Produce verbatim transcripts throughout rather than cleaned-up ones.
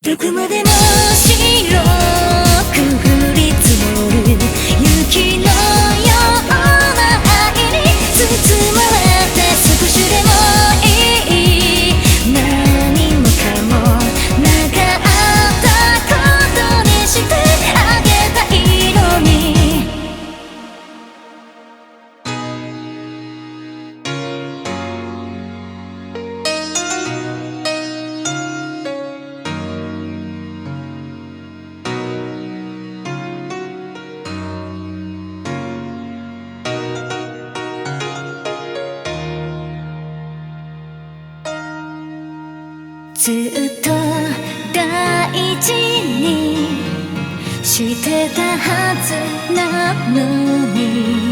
どこまでも白く降り積もる雪のような愛に包まれて少しでもいい何もかもなかったことにしてあげたいのにずっと大事にしてたはずなのに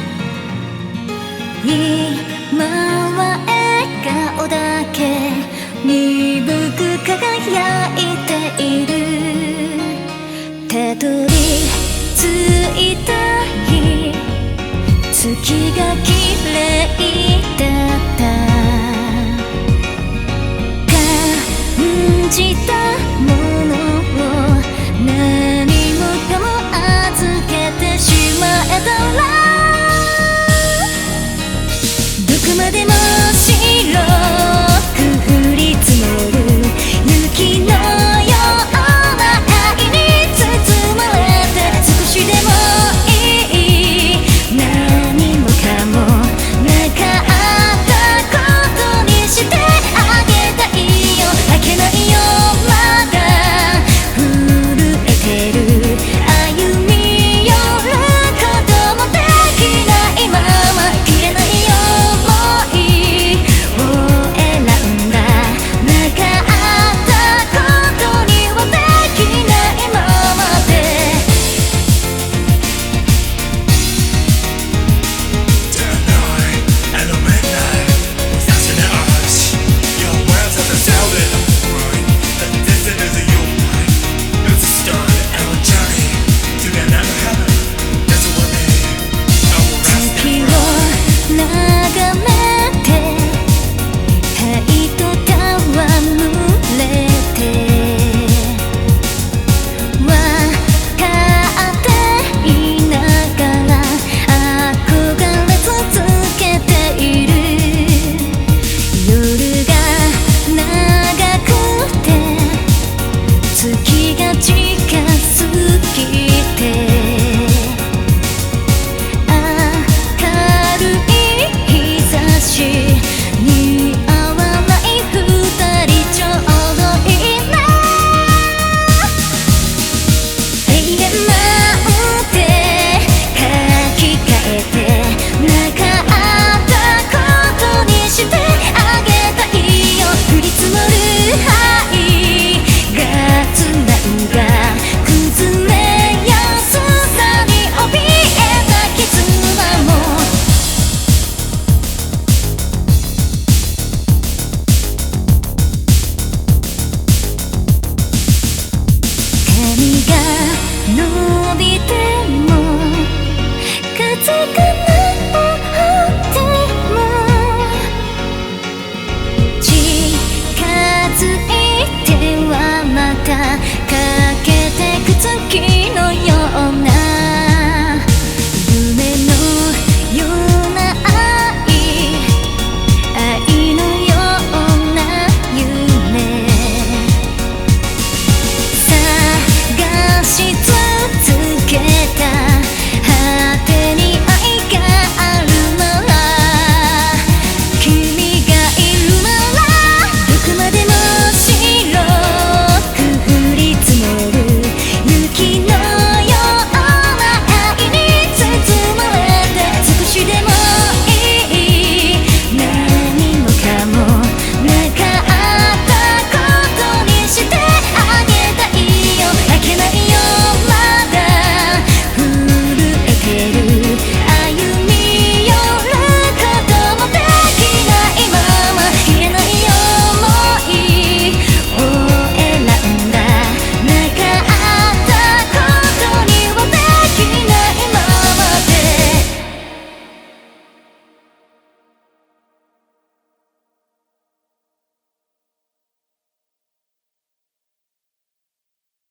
今は笑顔だけ鈍く輝いているたどり着いた日月が綺麗だった感じたものを何もかも預けてしまえたらどこまでも